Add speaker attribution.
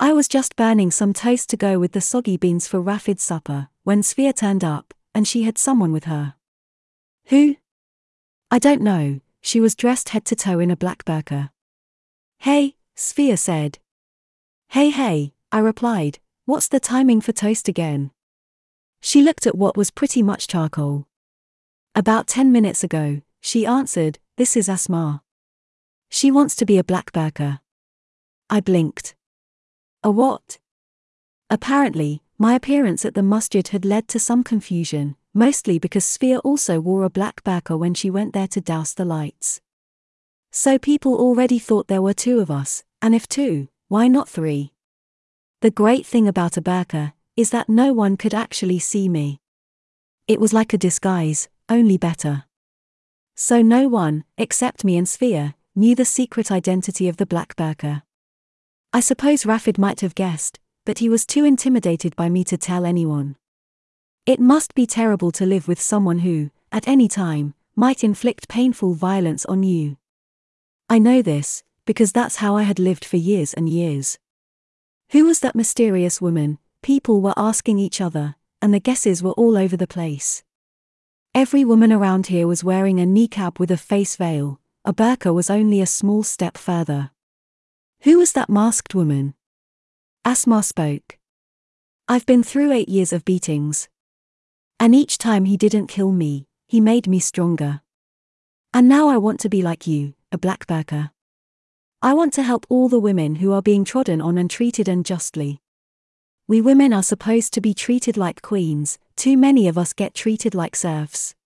Speaker 1: I was just burning some toast to go with the soggy beans for Rafid's supper, when Sphere turned up, and she had someone with her. Who? I don't know, she was dressed head to toe in a black burqa. Hey, Sphere said. Hey, I replied, what's the timing for toast again? She looked at what was pretty much charcoal. About 10 minutes ago, she answered, this is Asma. She wants to be a black burqa. I blinked. A what? Apparently, my appearance at the masjid had led to some confusion, mostly because Sphere also wore a black burqa when she went there to douse the lights. So people already thought there were two of us, and if two, why not three? The great thing about a burqa is that no one could actually see me. It was like a disguise, only better. So no one, except me and Sphere, knew the secret identity of the black burqa. I suppose Rafid might have guessed, but he was too intimidated by me to tell anyone. It must be terrible to live with someone who, at any time, might inflict painful violence on you. I know this, because that's how I had lived for years and years. Who was that mysterious woman? People were asking each other, and the guesses were all over the place. Every woman around here was wearing a niqab with a face veil. A burqa was only a small step further. Who was that masked woman? Asma spoke. I've been through 8 years of beatings. And each time he didn't kill me, he made me stronger. And now I want to be like you, a black burqa. I want to help all the women who are being trodden on and treated unjustly. We women are supposed to be treated like queens, too many of us get treated like serfs.